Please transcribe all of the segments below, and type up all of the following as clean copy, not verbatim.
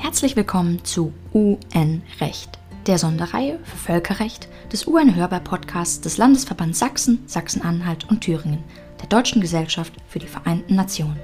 Herzlich willkommen zu UN-Recht, der Sonderreihe für Völkerrecht des UN-Hörbar-Podcasts des Landesverbands Sachsen, Sachsen-Anhalt und Thüringen, der Deutschen Gesellschaft für die Vereinten Nationen.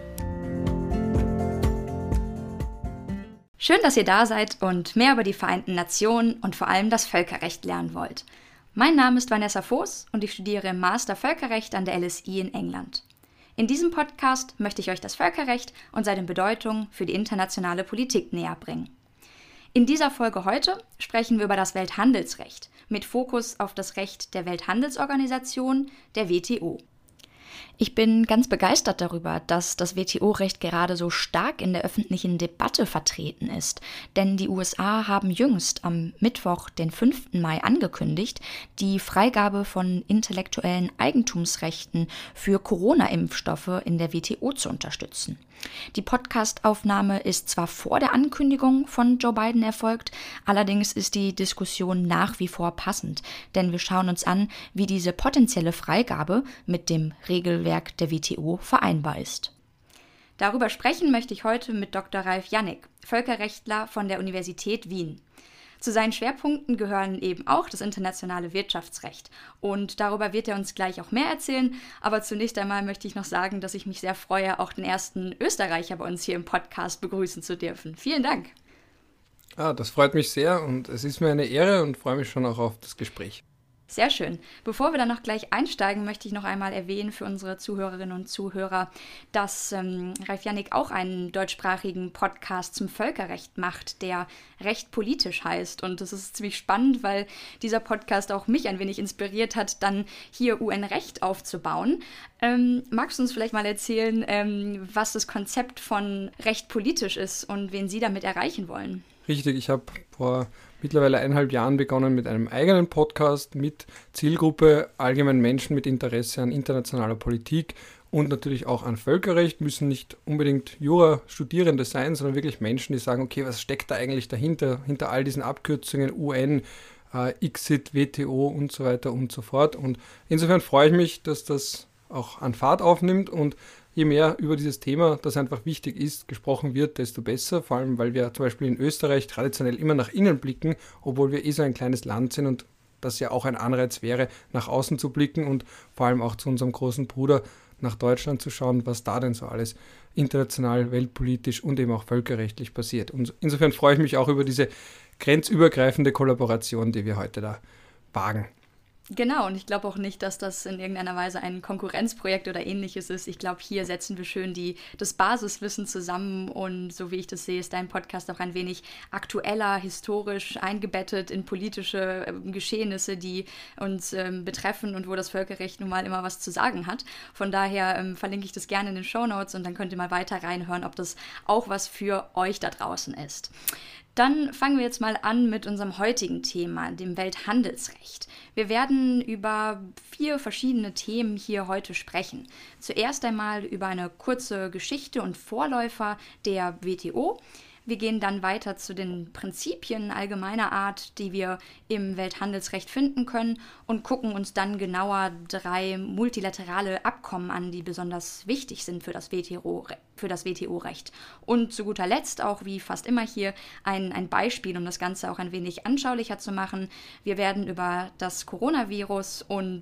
Schön, dass ihr da seid und mehr über die Vereinten Nationen und vor allem das Völkerrecht lernen wollt. Mein Name ist Vanessa Voß und ich studiere im Master Völkerrecht an der LSI in England. In diesem Podcast möchte ich euch das Völkerrecht und seine Bedeutung für die internationale Politik näher bringen. In dieser Folge heute sprechen wir über das Welthandelsrecht mit Fokus auf das Recht der Welthandelsorganisation, der WTO. Ich bin ganz begeistert darüber, dass das WTO-Recht gerade so stark in der öffentlichen Debatte vertreten ist, denn die USA haben jüngst am Mittwoch, den 5. Mai, angekündigt, die Freigabe von intellektuellen Eigentumsrechten für Corona-Impfstoffe in der WTO zu unterstützen. Die Podcast-Aufnahme ist zwar vor der Ankündigung von Joe Biden erfolgt, allerdings ist die Diskussion nach wie vor passend, denn wir schauen uns an, wie diese potenzielle Freigabe mit dem Regelwerk der WTO vereinbar ist. Darüber sprechen möchte ich heute mit Dr. Ralf Jannick, Völkerrechtler von der Universität Wien. Zu seinen Schwerpunkten gehören eben auch das internationale Wirtschaftsrecht. Und darüber wird er uns gleich auch mehr erzählen. Aber zunächst einmal möchte ich noch sagen, dass ich mich sehr freue, auch den ersten Österreicher bei uns hier im Podcast begrüßen zu dürfen. Vielen Dank. Das freut mich sehr und es ist mir eine Ehre und freue mich schon auch auf das Gespräch. Sehr schön. Bevor wir dann noch gleich einsteigen, möchte ich noch einmal erwähnen für unsere Zuhörerinnen und Zuhörer, dass Ralf Jannick auch einen deutschsprachigen Podcast zum Völkerrecht macht, der Recht politisch heißt. Und das ist ziemlich spannend, weil dieser Podcast auch mich ein wenig inspiriert hat, dann hier UN-Recht aufzubauen. Magst du uns vielleicht mal erzählen, was das Konzept von Recht politisch ist und wen Sie damit erreichen wollen? Richtig, ich habe vor mittlerweile 1,5 Jahren begonnen mit einem eigenen Podcast mit Zielgruppe allgemein Menschen mit Interesse an internationaler Politik und natürlich auch an Völkerrecht, müssen nicht unbedingt Jura-Studierende sein, sondern wirklich Menschen, die sagen, okay, was steckt da eigentlich dahinter, hinter all diesen Abkürzungen UN, ICSID, WTO und so weiter und so fort. Und insofern freue ich mich, dass das auch an Fahrt aufnimmt und je mehr über dieses Thema, das einfach wichtig ist, gesprochen wird, desto besser. Vor allem, weil wir zum Beispiel in Österreich traditionell immer nach innen blicken, obwohl wir so ein kleines Land sind und das ja auch ein Anreiz wäre, nach außen zu blicken und vor allem auch zu unserem großen Bruder nach Deutschland zu schauen, was da denn so alles international, weltpolitisch und eben auch völkerrechtlich passiert. Und insofern freue ich mich auch über diese grenzübergreifende Kollaboration, die wir heute da wagen. Genau, und ich glaube auch nicht, dass das in irgendeiner Weise ein Konkurrenzprojekt oder ähnliches ist. Ich glaube, hier setzen wir schön das Basiswissen zusammen und so wie ich das sehe, ist dein Podcast auch ein wenig aktueller, historisch eingebettet in politische Geschehnisse, die uns betreffen und wo das Völkerrecht nun mal immer was zu sagen hat. Von daher verlinke ich das gerne in den Shownotes und dann könnt ihr mal weiter reinhören, ob das auch was für euch da draußen ist. Dann fangen wir jetzt mal an mit unserem heutigen Thema, dem Welthandelsrecht. Wir werden über 4 verschiedene Themen hier heute sprechen. Zuerst einmal über eine kurze Geschichte und Vorläufer der WTO. Wir gehen dann weiter zu den Prinzipien allgemeiner Art, die wir im Welthandelsrecht finden können und gucken uns dann genauer 3 multilaterale Abkommen an, die besonders wichtig sind für das WTO-Recht. Und zu guter Letzt auch, wie fast immer hier, ein Beispiel, um das Ganze auch ein wenig anschaulicher zu machen. Wir werden über das Coronavirus und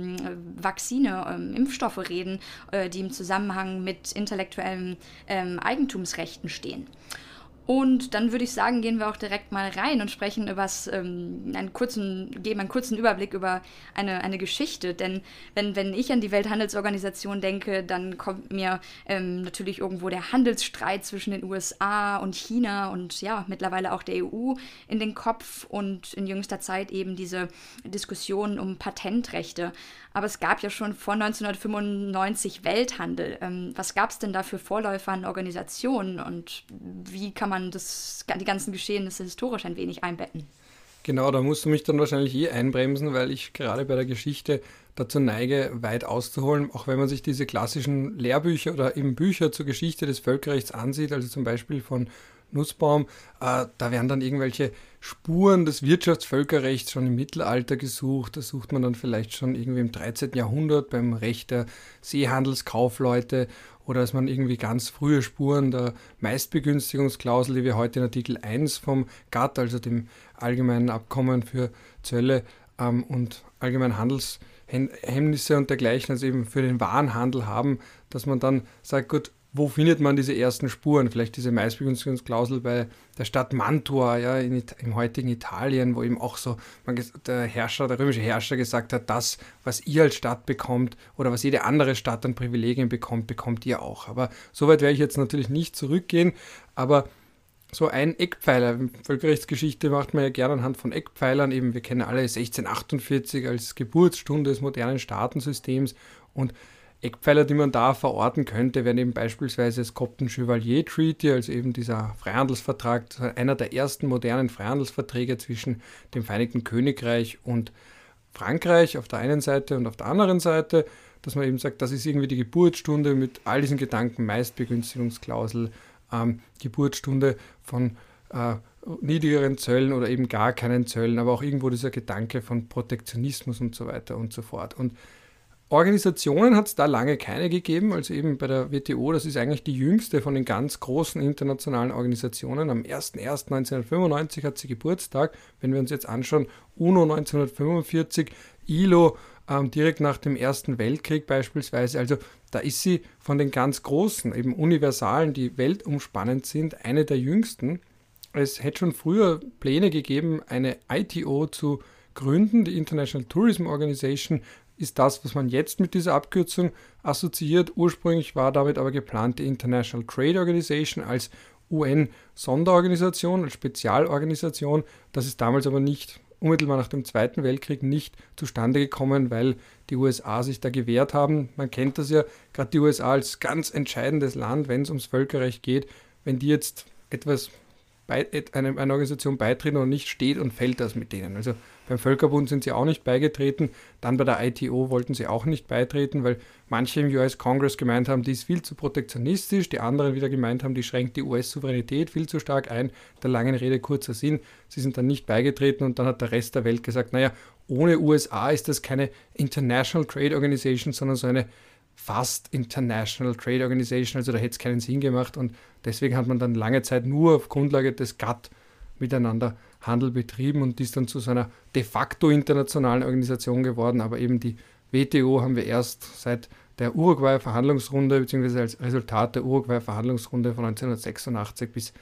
Vakzine, Impfstoffe reden, die im Zusammenhang mit intellektuellen Eigentumsrechten stehen. Und dann würde ich sagen, gehen wir auch direkt mal rein und sprechen über geben einen kurzen Überblick über eine Geschichte. Denn wenn ich an die Welthandelsorganisation denke, dann kommt mir natürlich irgendwo der Handelsstreit zwischen den USA und China und ja, mittlerweile auch der EU in den Kopf und in jüngster Zeit eben diese Diskussion um Patentrechte. Aber es gab ja schon vor 1995 Welthandel. Was gab es denn da für Vorläufer an Organisationen und wie kann man die ganzen Geschehnisse historisch ein wenig einbetten? Genau, da musst du mich dann wahrscheinlich einbremsen, weil ich gerade bei der Geschichte dazu neige, weit auszuholen, auch wenn man sich diese klassischen Lehrbücher oder eben Bücher zur Geschichte des Völkerrechts ansieht, also zum Beispiel von Nussbaum, da werden dann irgendwelche Spuren des Wirtschaftsvölkerrechts schon im Mittelalter gesucht. Da sucht man dann vielleicht schon irgendwie im 13. Jahrhundert beim Recht der Seehandelskaufleute oder dass man irgendwie ganz frühe Spuren der Meistbegünstigungsklausel, die wir heute in Artikel 1 vom GATT, also dem Allgemeinen Abkommen für Zölle und allgemeine Handelshemmnisse und dergleichen, also eben für den Warenhandel haben, dass man dann sagt, gut, wo findet man diese ersten Spuren? Vielleicht diese Meistbegünstigungsklausel bei der Stadt Mantua, ja, im heutigen Italien, wo eben auch so der römische Herrscher gesagt hat, das, was ihr als Stadt bekommt oder was jede andere Stadt an Privilegien bekommt, bekommt ihr auch. Aber so weit werde ich jetzt natürlich nicht zurückgehen, aber so ein Eckpfeiler, Völkerrechtsgeschichte macht man ja gerne anhand von Eckpfeilern, eben wir kennen alle 1648 als Geburtsstunde des modernen Staatensystems und Eckpfeiler, die man da verorten könnte, wären eben beispielsweise das Cobden Chevalier Treaty, also eben dieser Freihandelsvertrag, einer der ersten modernen Freihandelsverträge zwischen dem Vereinigten Königreich und Frankreich auf der einen Seite und auf der anderen Seite, dass man eben sagt, das ist irgendwie die Geburtsstunde mit all diesen Gedanken, Meistbegünstigungsklausel, Geburtsstunde von niedrigeren Zöllen oder eben gar keinen Zöllen, aber auch irgendwo dieser Gedanke von Protektionismus und so weiter und so fort. Und Organisationen hat es da lange keine gegeben, also eben bei der WTO, das ist eigentlich die jüngste von den ganz großen internationalen Organisationen. Am 01.01.1995 hat sie Geburtstag. Wenn wir uns jetzt anschauen, UNO 1945, ILO direkt nach dem Ersten Weltkrieg beispielsweise, also da ist sie von den ganz großen, eben universalen, die weltumspannend sind, eine der jüngsten. Es hätte schon früher Pläne gegeben, eine ITO zu gründen, die International Tourism Organization, ist das, was man jetzt mit dieser Abkürzung assoziiert. Ursprünglich war damit aber geplant die International Trade Organization als UN-Sonderorganisation, als Spezialorganisation. Das ist damals aber nicht, unmittelbar nach dem Zweiten Weltkrieg, nicht zustande gekommen, weil die USA sich da gewehrt haben. Man kennt das ja, gerade die USA als ganz entscheidendes Land, wenn es ums Völkerrecht geht. Wenn die jetzt einer Organisation beitreten oder nicht, steht und fällt das mit denen. Also beim Völkerbund sind sie auch nicht beigetreten, dann bei der ITO wollten sie auch nicht beitreten, weil manche im US-Congress gemeint haben, die ist viel zu protektionistisch, die anderen wieder gemeint haben, die schränkt die US-Souveränität viel zu stark ein. Der langen Rede kurzer Sinn, sie sind dann nicht beigetreten und dann hat der Rest der Welt gesagt, naja, ohne USA ist das keine International Trade Organization, sondern so eine fast International Trade Organization, also da hätte es keinen Sinn gemacht und deswegen hat man dann lange Zeit nur auf Grundlage des GATT miteinander Handel betrieben und die ist dann zu so einer de facto internationalen Organisation geworden, aber eben die WTO haben wir erst seit der Uruguay-Verhandlungsrunde bzw. als Resultat der Uruguay-Verhandlungsrunde von 1986 bis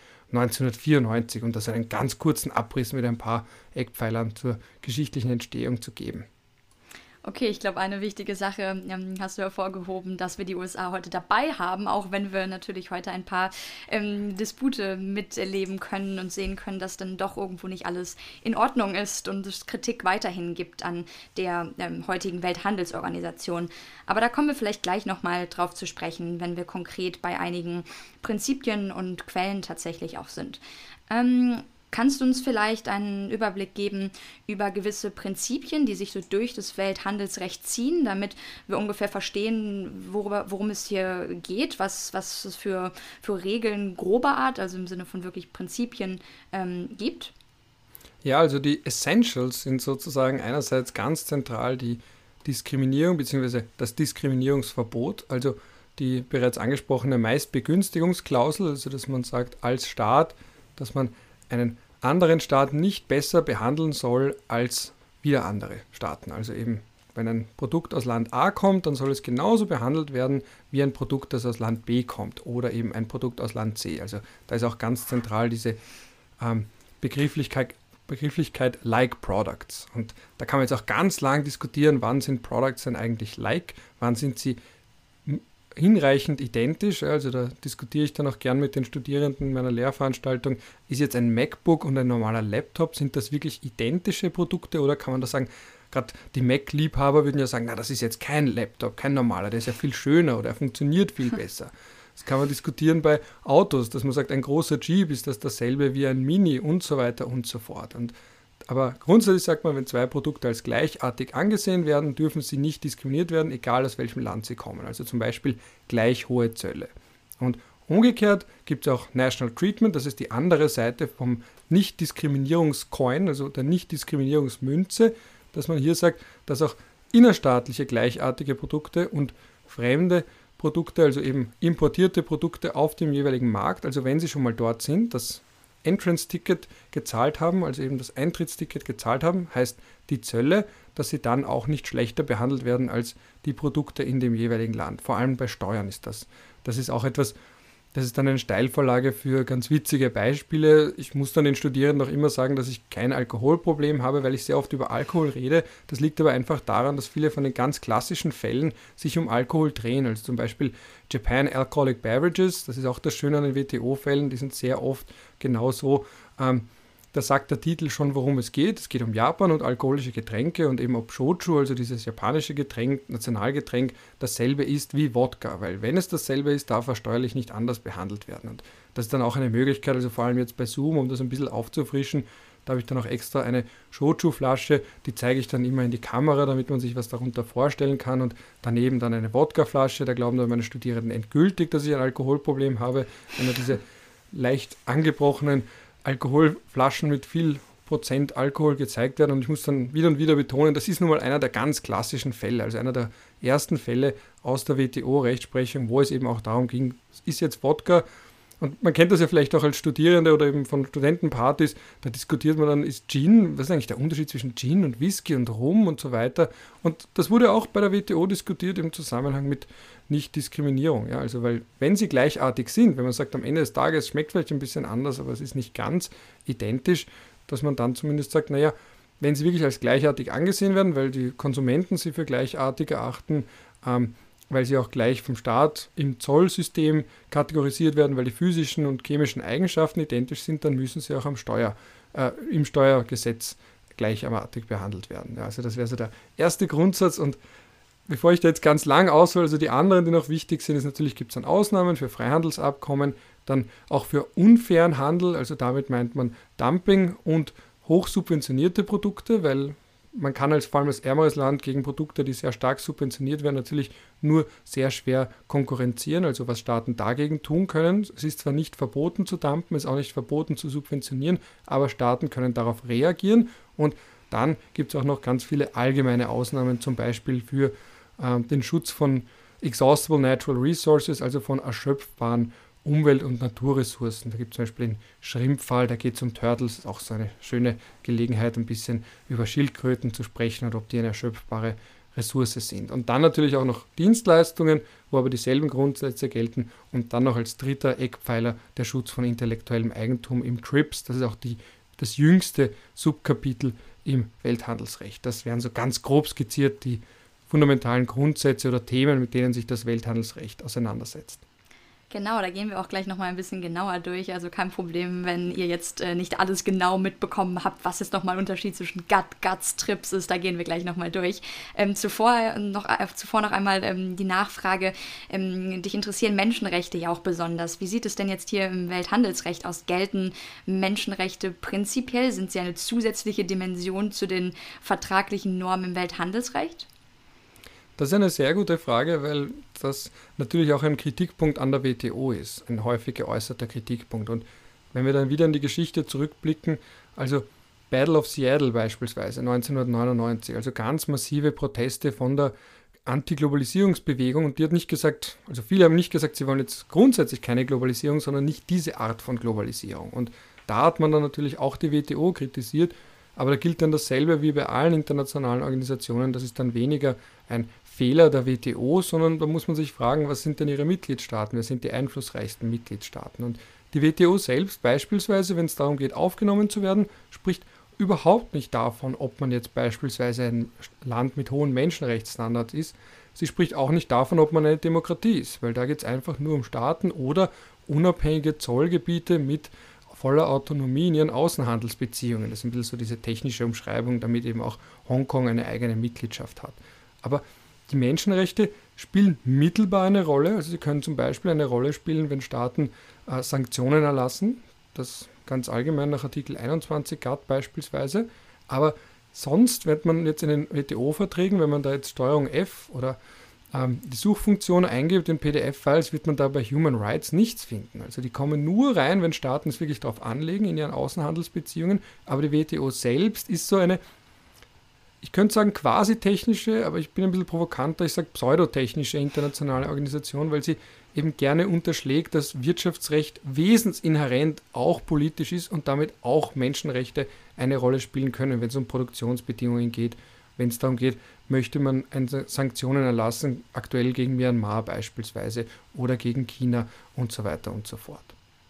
1994 und das einen ganz kurzen Abriss mit ein paar Eckpfeilern zur geschichtlichen Entstehung zu geben. Okay, ich glaube, eine wichtige Sache hast du hervorgehoben, dass wir die USA heute dabei haben, auch wenn wir natürlich heute ein paar Dispute miterleben können und sehen können, dass dann doch irgendwo nicht alles in Ordnung ist und es Kritik weiterhin gibt an der heutigen Welthandelsorganisation. Aber da kommen wir vielleicht gleich nochmal drauf zu sprechen, wenn wir konkret bei einigen Prinzipien und Quellen tatsächlich auch sind. Kannst du uns vielleicht einen Überblick geben über gewisse Prinzipien, die sich so durch das Welthandelsrecht ziehen, damit wir ungefähr verstehen, worum es hier geht, was es für Regeln grober Art, also im Sinne von wirklich Prinzipien, gibt? Ja, also die Essentials sind sozusagen einerseits ganz zentral die Diskriminierung bzw. das Diskriminierungsverbot, also die bereits angesprochene Meistbegünstigungsklausel, also dass man sagt als Staat, dass man einen anderen Staat nicht besser behandeln soll als wieder andere Staaten. Also eben, wenn ein Produkt aus Land A kommt, dann soll es genauso behandelt werden wie ein Produkt, das aus Land B kommt oder eben ein Produkt aus Land C. Also da ist auch ganz zentral diese Begrifflichkeit like Products. Und da kann man jetzt auch ganz lang diskutieren, wann sind Products denn eigentlich like, wann sind sie hinreichend identisch, also da diskutiere ich dann auch gern mit den Studierenden in meiner Lehrveranstaltung, ist jetzt ein MacBook und ein normaler Laptop, sind das wirklich identische Produkte oder kann man da sagen, gerade die Mac-Liebhaber würden ja sagen, na das ist jetzt kein Laptop, kein normaler, der ist ja viel schöner oder er funktioniert viel besser. Das kann man diskutieren bei Autos, dass man sagt, ein großer Jeep ist das dasselbe wie ein Mini und so weiter und so fort. Aber grundsätzlich sagt man, wenn zwei Produkte als gleichartig angesehen werden, dürfen sie nicht diskriminiert werden, egal aus welchem Land sie kommen. Also zum Beispiel gleich hohe Zölle. Und umgekehrt gibt es auch National Treatment, das ist die andere Seite vom Nicht-Diskriminierungscoin, also der Nicht-Diskriminierungsmünze, dass man hier sagt, dass auch innerstaatliche gleichartige Produkte und fremde Produkte, also eben importierte Produkte auf dem jeweiligen Markt, also wenn sie schon mal dort sind, das Entrance-Ticket gezahlt haben, also eben das Eintrittsticket gezahlt haben, heißt die Zölle, dass sie dann auch nicht schlechter behandelt werden als die Produkte in dem jeweiligen Land. Vor allem bei Steuern ist das. Das ist auch etwas, das ist dann eine Steilvorlage für ganz witzige Beispiele. Ich muss dann den Studierenden auch immer sagen, dass ich kein Alkoholproblem habe, weil ich sehr oft über Alkohol rede. Das liegt aber einfach daran, dass viele von den ganz klassischen Fällen sich um Alkohol drehen. Also zum Beispiel Japan Alcoholic Beverages, das ist auch das Schöne an den WTO-Fällen, die sind sehr oft genauso. Da sagt der Titel schon, worum es geht. Es geht um Japan und alkoholische Getränke und eben ob Shochu, also dieses japanische Getränk, Nationalgetränk, dasselbe ist wie Wodka. Weil wenn es dasselbe ist, darf er steuerlich nicht anders behandelt werden. Und das ist dann auch eine Möglichkeit, also vor allem jetzt bei Zoom, um das ein bisschen aufzufrischen, da habe ich dann auch extra eine Shochu-Flasche, die zeige ich dann immer in die Kamera, damit man sich was darunter vorstellen kann. Und daneben dann eine Wodka-Flasche, da glauben dann meine Studierenden endgültig, dass ich ein Alkoholproblem habe, wenn er diese leicht angebrochenen Alkoholflaschen mit viel Prozent Alkohol gezeigt werden und ich muss dann wieder und wieder betonen, das ist nun mal einer der ganz klassischen Fälle, also einer der ersten Fälle aus der WTO-Rechtsprechung, wo es eben auch darum ging, ist jetzt Wodka und man kennt das ja vielleicht auch als Studierende oder eben von Studentenpartys, da diskutiert man dann, ist Gin, was ist eigentlich der Unterschied zwischen Gin und Whisky und Rum und so weiter und das wurde auch bei der WTO diskutiert im Zusammenhang mit Nicht-Diskriminierung, ja, also weil wenn sie gleichartig sind, wenn man sagt am Ende des Tages schmeckt vielleicht ein bisschen anders, aber es ist nicht ganz identisch, dass man dann zumindest sagt, naja, wenn sie wirklich als gleichartig angesehen werden, weil die Konsumenten sie für gleichartig erachten, weil sie auch gleich vom Staat im Zollsystem kategorisiert werden, weil die physischen und chemischen Eigenschaften identisch sind, dann müssen sie auch im Steuergesetz gleichartig behandelt werden. Ja, also das wäre so der erste Grundsatz und bevor ich da jetzt ganz lang aushole, also die anderen, die noch wichtig sind, ist natürlich, gibt es dann Ausnahmen für Freihandelsabkommen, dann auch für unfairen Handel, also damit meint man Dumping und hochsubventionierte Produkte, weil man kann vor allem als ärmeres Land gegen Produkte, die sehr stark subventioniert werden, natürlich nur sehr schwer konkurrenzieren, also was Staaten dagegen tun können. Es ist zwar nicht verboten zu dumpen, es ist auch nicht verboten zu subventionieren, aber Staaten können darauf reagieren und dann gibt es auch noch ganz viele allgemeine Ausnahmen, zum Beispiel für den Schutz von exhaustible natural resources, also von erschöpfbaren Umwelt- und Naturressourcen. Da gibt es zum Beispiel den Schrimpfall, da geht es um Turtles, das ist auch so eine schöne Gelegenheit, ein bisschen über Schildkröten zu sprechen und ob die eine erschöpfbare Ressource sind. Und dann natürlich auch noch Dienstleistungen, wo aber dieselben Grundsätze gelten und dann noch als dritter Eckpfeiler der Schutz von intellektuellem Eigentum im TRIPS, das ist auch das jüngste Subkapitel im Welthandelsrecht. Das wären so ganz grob skizziert die fundamentalen Grundsätze oder Themen, mit denen sich das Welthandelsrecht auseinandersetzt. Genau, da gehen wir auch gleich nochmal ein bisschen genauer durch. Also kein Problem, wenn ihr jetzt nicht alles genau mitbekommen habt, was jetzt nochmal ein Unterschied zwischen GATT, TRIPS ist. Da gehen wir gleich nochmal durch. Zuvor noch einmal die Nachfrage, dich interessieren Menschenrechte ja auch besonders. Wie sieht es denn jetzt hier im Welthandelsrecht aus? Gelten Menschenrechte prinzipiell? Sind sie eine zusätzliche Dimension zu den vertraglichen Normen im Welthandelsrecht? Das ist eine sehr gute Frage, weil das natürlich auch ein Kritikpunkt an der WTO ist, ein häufig geäußerter Kritikpunkt. Und wenn wir dann wieder in die Geschichte zurückblicken, also Battle of Seattle beispielsweise 1999, also ganz massive Proteste von der Antiglobalisierungsbewegung und die hat nicht gesagt, also viele haben nicht gesagt, sie wollen jetzt grundsätzlich keine Globalisierung, sondern nicht diese Art von Globalisierung. Und da hat man dann natürlich auch die WTO kritisiert, aber da gilt dann dasselbe wie bei allen internationalen Organisationen, das ist dann weniger ein Fehler der WTO, sondern da muss man sich fragen, was sind denn ihre Mitgliedstaaten, wer sind die einflussreichsten Mitgliedstaaten. Und die WTO selbst beispielsweise, wenn es darum geht, aufgenommen zu werden, spricht überhaupt nicht davon, ob man jetzt beispielsweise ein Land mit hohen Menschenrechtsstandards ist. Sie spricht auch nicht davon, ob man eine Demokratie ist, weil da geht es einfach nur um Staaten oder unabhängige Zollgebiete mit voller Autonomie in ihren Außenhandelsbeziehungen. Das ist ein bisschen so diese technische Umschreibung, damit eben auch Hongkong eine eigene Mitgliedschaft hat. Aber die Menschenrechte spielen mittelbar eine Rolle. Also sie können zum Beispiel eine Rolle spielen, wenn Staaten Sanktionen erlassen. Das ganz allgemein nach Artikel 21 GATT beispielsweise. Aber sonst, wenn man jetzt in den WTO-Verträgen, wenn man da jetzt Steuerung F oder die Suchfunktion eingibt in PDF-Files, wird man da bei Human Rights nichts finden. Also die kommen nur rein, wenn Staaten es wirklich darauf anlegen in ihren Außenhandelsbeziehungen. Aber die WTO selbst ist so eine ich könnte sagen quasi technische, aber ich bin ein bisschen provokanter, ich sage pseudotechnische internationale Organisation, weil sie eben gerne unterschlägt, dass Wirtschaftsrecht wesensinhärent auch politisch ist und damit auch Menschenrechte eine Rolle spielen können, wenn es um Produktionsbedingungen geht, wenn es darum geht, möchte man Sanktionen erlassen, aktuell gegen Myanmar beispielsweise oder gegen China und so weiter und so fort.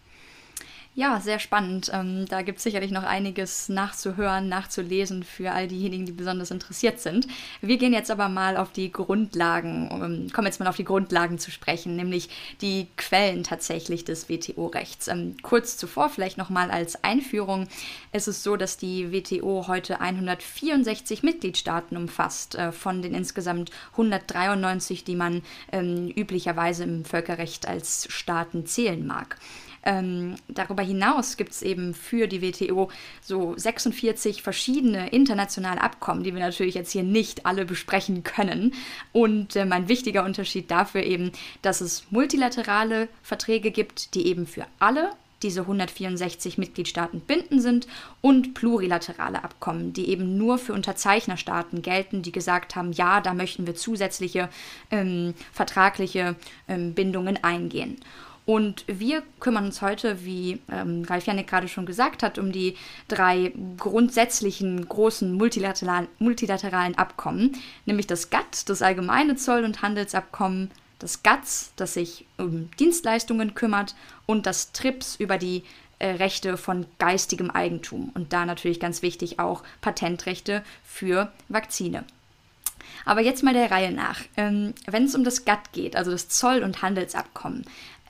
Ja, sehr spannend. Da gibt es sicherlich noch einiges nachzuhören, nachzulesen für all diejenigen, die besonders interessiert sind. Wir gehen jetzt aber mal auf die Grundlagen, kommen jetzt mal auf die Grundlagen zu sprechen, nämlich die Quellen tatsächlich des WTO-Rechts. Kurz zuvor, vielleicht nochmal als Einführung, es ist so, dass die WTO heute 164 Mitgliedstaaten umfasst, von den insgesamt 193, die man üblicherweise im Völkerrecht als Staaten zählen mag. Darüber hinaus gibt es eben für die WTO so 46 verschiedene internationale Abkommen, die wir natürlich jetzt hier nicht alle besprechen können. Und ein wichtiger Unterschied dafür eben, dass es multilaterale Verträge gibt, die eben für alle diese 164 Mitgliedstaaten bindend sind, und plurilaterale Abkommen, die eben nur für Unterzeichnerstaaten gelten, die gesagt haben, ja, da möchten wir zusätzliche vertragliche Bindungen eingehen. Und wir kümmern uns heute, wie Ralf Jannik gerade schon gesagt hat, um die 3 grundsätzlichen großen multilateralen Abkommen, nämlich das GATT, das Allgemeine Zoll- und Handelsabkommen, das GATS, das sich um Dienstleistungen kümmert, und das TRIPS über die Rechte von geistigem Eigentum und da natürlich ganz wichtig auch Patentrechte für Vakzine. Aber jetzt mal der Reihe nach. Wenn es um das GATT geht, also das Zoll- und Handelsabkommen,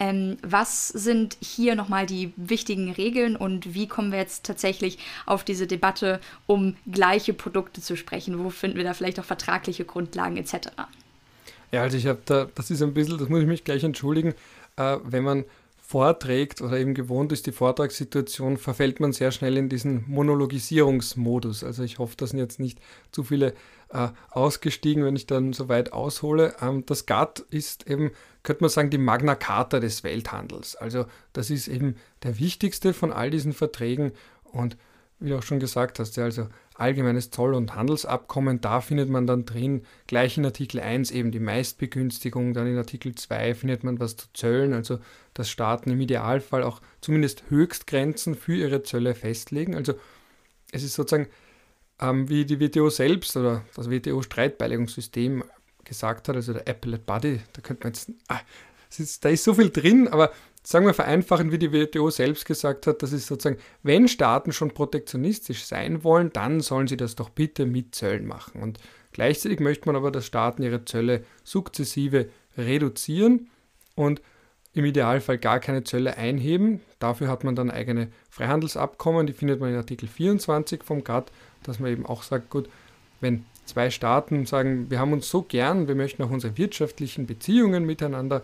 was sind hier nochmal die wichtigen Regeln und wie kommen wir jetzt tatsächlich auf diese Debatte, um gleiche Produkte zu sprechen? Wo finden wir da vielleicht auch vertragliche Grundlagen etc.? Ja, also ich habe da, das ist ein bisschen, das muss ich mich gleich entschuldigen, wenn man vorträgt oder eben gewohnt ist, die Vortragssituation, verfällt man sehr schnell in diesen Monologisierungsmodus. Also ich hoffe, da sind jetzt nicht zu viele ausgestiegen, wenn ich dann so weit aushole. Das GATT ist eben, könnte man sagen, die Magna Carta des Welthandels. Also das ist eben der wichtigste von all diesen Verträgen und wie du auch schon gesagt hast, ja, also allgemeines Zoll- und Handelsabkommen, da findet man dann drin, gleich in Artikel 1 eben die Meistbegünstigung, dann in Artikel 2 findet man was zu Zöllen, also dass Staaten im Idealfall auch zumindest Höchstgrenzen für ihre Zölle festlegen. Also es ist sozusagen, wie die WTO selbst oder das WTO-Streitbeilegungssystem gesagt hat, also der Appellate Body, da könnte man jetzt, da ist so viel drin, aber sagen wir vereinfachen, wie die WTO selbst gesagt hat, das ist sozusagen, wenn Staaten schon protektionistisch sein wollen, dann sollen sie das doch bitte mit Zöllen machen. Und gleichzeitig möchte man aber, dass Staaten ihre Zölle sukzessive reduzieren und im Idealfall gar keine Zölle einheben. Dafür hat man dann eigene Freihandelsabkommen, die findet man in Artikel 24 vom GATT, dass man eben auch sagt, gut, wenn 2 Staaten sagen, wir haben uns so gern, wir möchten auch unsere wirtschaftlichen Beziehungen miteinander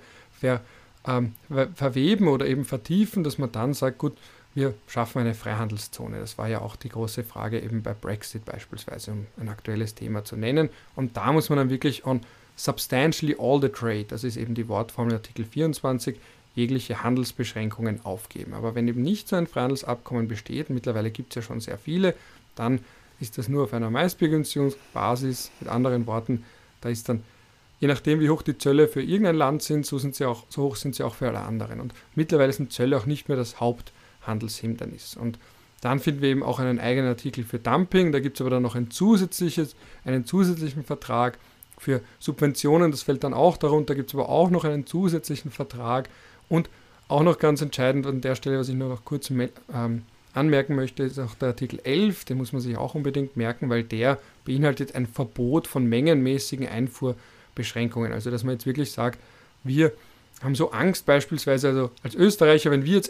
verweben oder eben vertiefen, dass man dann sagt, gut, wir schaffen eine Freihandelszone. Das war ja auch die große Frage eben bei Brexit beispielsweise, um ein aktuelles Thema zu nennen. Und da muss man dann wirklich on substantially all the trade, das ist eben die Wortformel Artikel 24, jegliche Handelsbeschränkungen aufgeben. Aber wenn eben nicht so ein Freihandelsabkommen besteht, mittlerweile gibt es ja schon sehr viele, dann ist das nur auf einer Meistbegünstigungsbasis, mit anderen Worten, da ist dann, je nachdem wie hoch die Zölle für irgendein Land sind, so hoch sind sie auch für alle anderen. Und mittlerweile sind Zölle auch nicht mehr das Haupthandelshindernis. Und dann finden wir eben auch einen eigenen Artikel für Dumping, da gibt es aber dann noch einen zusätzlichen Vertrag für Subventionen, das fällt dann auch darunter, gibt es aber auch noch einen zusätzlichen Vertrag und auch noch ganz entscheidend an der Stelle, was ich nur noch kurz anmerken möchte, ist auch der Artikel 11, den muss man sich auch unbedingt merken, weil der beinhaltet ein Verbot von mengenmäßigen Einfuhrbeschränkungen. Also dass man jetzt wirklich sagt, wir haben so Angst beispielsweise, also als Österreicher, wenn wir jetzt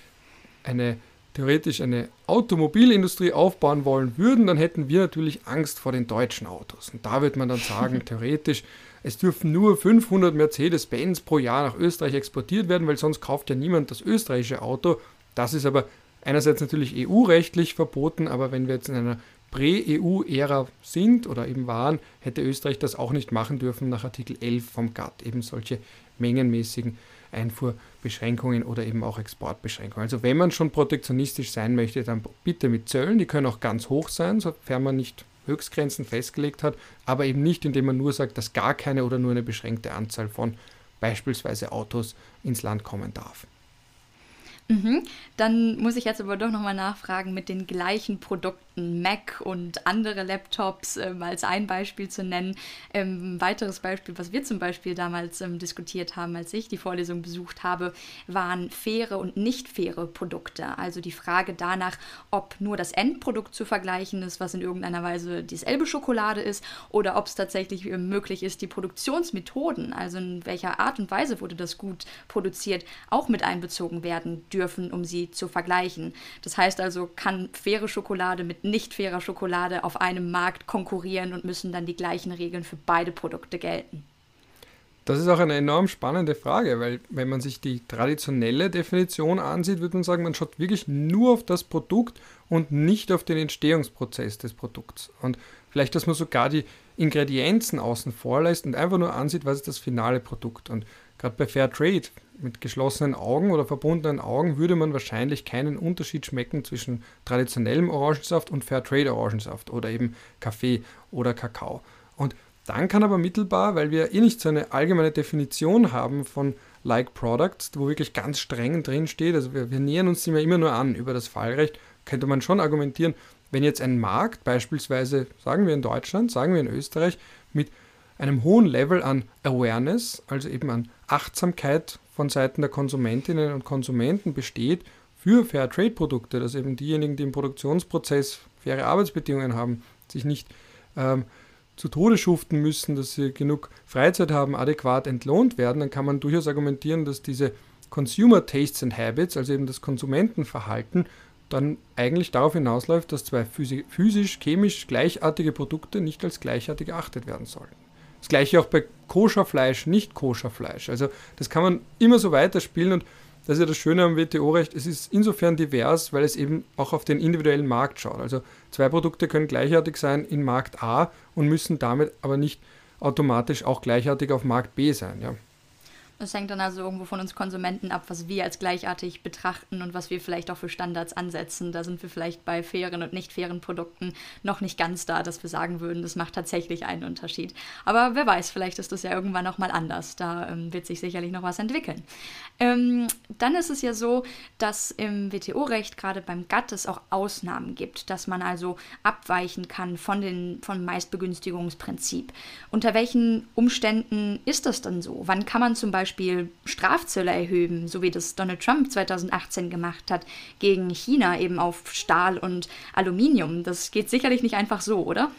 theoretisch eine Automobilindustrie aufbauen wollen würden, dann hätten wir natürlich Angst vor den deutschen Autos. Und da wird man dann sagen, theoretisch, es dürfen nur 500 Mercedes-Benz pro Jahr nach Österreich exportiert werden, weil sonst kauft ja niemand das österreichische Auto. Das ist aber einerseits natürlich EU-rechtlich verboten, aber wenn wir jetzt in einer Prä-EU-Ära sind oder eben waren, hätte Österreich das auch nicht machen dürfen nach Artikel 11 vom GATT, eben solche mengenmäßigen Einfuhrbeschränkungen oder eben auch Exportbeschränkungen. Also wenn man schon protektionistisch sein möchte, dann bitte mit Zöllen, die können auch ganz hoch sein, sofern man nicht Höchstgrenzen festgelegt hat, aber eben nicht, indem man nur sagt, dass gar keine oder nur eine beschränkte Anzahl von beispielsweise Autos ins Land kommen darf. Dann muss ich jetzt aber doch nochmal nachfragen mit den gleichen Produkten, Mac und andere Laptops, als ein Beispiel zu nennen. Ein weiteres Beispiel, was wir zum Beispiel damals diskutiert haben, als ich die Vorlesung besucht habe, waren faire und nicht faire Produkte. Also die Frage danach, ob nur das Endprodukt zu vergleichen ist, was in irgendeiner Weise dieselbe Schokolade ist, oder ob es tatsächlich möglich ist, die Produktionsmethoden, also in welcher Art und Weise wurde das gut produziert, auch mit einbezogen werden dürfen, um sie zu vergleichen. Das heißt also, kann faire Schokolade mit nicht fairer Schokolade auf einem Markt konkurrieren und müssen dann die gleichen Regeln für beide Produkte gelten? Das ist auch eine enorm spannende Frage, weil wenn man sich die traditionelle Definition ansieht, würde man sagen, man schaut wirklich nur auf das Produkt und nicht auf den Entstehungsprozess des Produkts. Und vielleicht, dass man sogar die Ingredienzen außen vor lässt und einfach nur ansieht, was ist das finale Produkt. Und gerade bei Fairtrade mit geschlossenen Augen oder verbundenen Augen würde man wahrscheinlich keinen Unterschied schmecken zwischen traditionellem Orangensaft und Fairtrade Orangensaft oder eben Kaffee oder Kakao. Und dann kann aber mittelbar, weil wir nicht so eine allgemeine Definition haben von Like Products, wo wirklich ganz streng drin steht, also wir nähern uns dem ja immer nur an über das Fallrecht, könnte man schon argumentieren, wenn jetzt ein Markt beispielsweise, sagen wir in Deutschland, sagen wir in Österreich, mit einem hohen Level an Awareness, also eben an Achtsamkeit von Seiten der Konsumentinnen und Konsumenten besteht für Fairtrade-Produkte, dass eben diejenigen, die im Produktionsprozess faire Arbeitsbedingungen haben, sich nicht zu Tode schuften müssen, dass sie genug Freizeit haben, adäquat entlohnt werden, dann kann man durchaus argumentieren, dass diese Consumer Tastes and Habits, also eben das Konsumentenverhalten, dann eigentlich darauf hinausläuft, dass zwei physisch, chemisch gleichartige Produkte nicht als gleichartig erachtet werden sollten. Das gleiche auch bei Koscherfleisch, nicht Koscherfleisch. Also das kann man immer so weiterspielen und das ist ja das Schöne am WTO-Recht, es ist insofern divers, weil es eben auch auf den individuellen Markt schaut. Also zwei Produkte können gleichartig sein in Markt A und müssen damit aber nicht automatisch auch gleichartig auf Markt B sein. Ja. Es hängt dann also irgendwo von uns Konsumenten ab, was wir als gleichartig betrachten und was wir vielleicht auch für Standards ansetzen. Da sind wir vielleicht bei fairen und nicht fairen Produkten noch nicht ganz da, dass wir sagen würden, das macht tatsächlich einen Unterschied. Aber wer weiß, vielleicht ist das ja irgendwann noch mal anders. Da wird sich sicherlich noch was entwickeln. Dann ist es ja so, dass im WTO-Recht, gerade beim GATT, es auch Ausnahmen gibt, dass man also abweichen kann vom Meistbegünstigungsprinzip. Unter welchen Umständen ist das dann so? Wann kann man zum Beispiel Strafzölle erhöhen, so wie das Donald Trump 2018 gemacht hat, gegen China eben auf Stahl und Aluminium? Das geht sicherlich nicht einfach so, oder?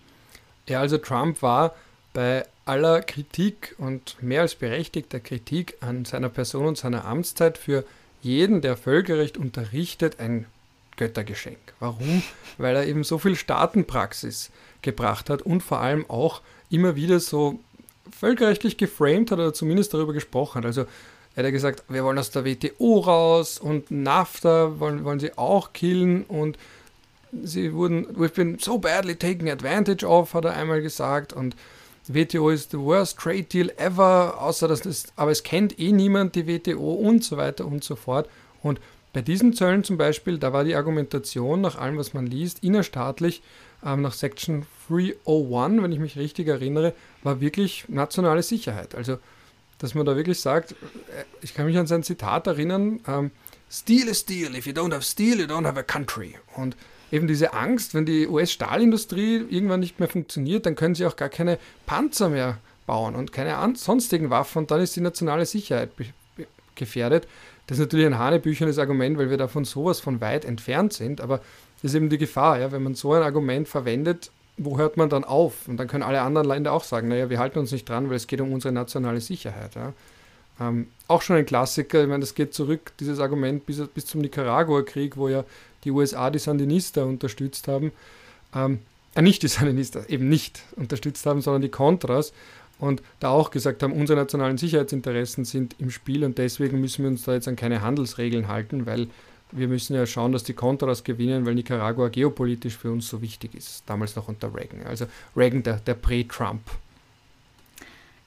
Ja, also Trump war bei aller Kritik und mehr als berechtigter Kritik an seiner Person und seiner Amtszeit für jeden, der Völkerrecht unterrichtet, ein Göttergeschenk. Warum? Weil er eben so viel Staatenpraxis gebracht hat und vor allem auch immer wieder so völkerrechtlich geframed hat oder zumindest darüber gesprochen hat. Also er hat gesagt, wir wollen aus der WTO raus und NAFTA wollen sie auch killen und we've been so badly taken advantage of, hat er einmal gesagt, und WTO ist the worst trade deal ever, aber es kennt niemand die WTO und so weiter und so fort. Und bei diesen Zöllen zum Beispiel, da war die Argumentation nach allem, was man liest, innerstaatlich nach Section 301, wenn ich mich richtig erinnere, war wirklich nationale Sicherheit. Also, dass man da wirklich sagt, ich kann mich an sein Zitat erinnern, Steel is steel, if you don't have steel, you don't have a country. Und eben diese Angst, wenn die US-Stahlindustrie irgendwann nicht mehr funktioniert, dann können sie auch gar keine Panzer mehr bauen und keine sonstigen Waffen und dann ist die nationale Sicherheit gefährdet. Das ist natürlich ein hanebüchernes Argument, weil wir davon sowas von weit entfernt sind, aber das ist eben die Gefahr, ja, wenn man so ein Argument verwendet, wo hört man dann auf? Und dann können alle anderen Länder auch sagen, naja, wir halten uns nicht dran, weil es geht um unsere nationale Sicherheit. Ja. Auch schon ein Klassiker, ich meine, das geht zurück, dieses Argument bis zum Nicaragua-Krieg, wo ja die USA die Sandinista unterstützt haben, nicht die Sandinista, eben nicht unterstützt haben, sondern die Contras und da auch gesagt haben, unsere nationalen Sicherheitsinteressen sind im Spiel und deswegen müssen wir uns da jetzt an keine Handelsregeln halten, weil wir müssen ja schauen, dass die Contras gewinnen, weil Nicaragua geopolitisch für uns so wichtig ist, damals noch unter Reagan. Also Reagan, der Prä-Trump.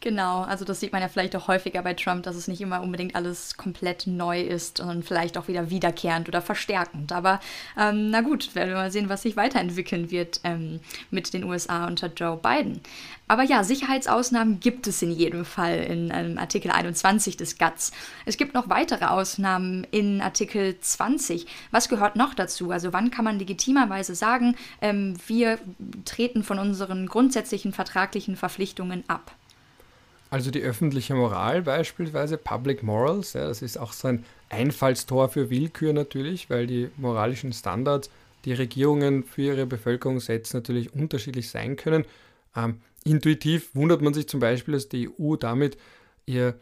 Genau, also das sieht man ja vielleicht auch häufiger bei Trump, dass es nicht immer unbedingt alles komplett neu ist und vielleicht auch wieder wiederkehrend oder verstärkend. Aber na gut, werden wir mal sehen, was sich weiterentwickeln wird mit den USA unter Joe Biden. Aber ja, Sicherheitsausnahmen gibt es in jedem Fall in Artikel 21 des GATS. Es gibt noch weitere Ausnahmen in Artikel 20. Was gehört noch dazu? Also wann kann man legitimerweise sagen, wir treten von unseren grundsätzlichen vertraglichen Verpflichtungen ab? Also die öffentliche Moral beispielsweise, Public Morals, ja, das ist auch so ein Einfallstor für Willkür natürlich, weil die moralischen Standards, die Regierungen für ihre Bevölkerung setzen, natürlich unterschiedlich sein können. Intuitiv wundert man sich zum Beispiel, dass die EU damit ihre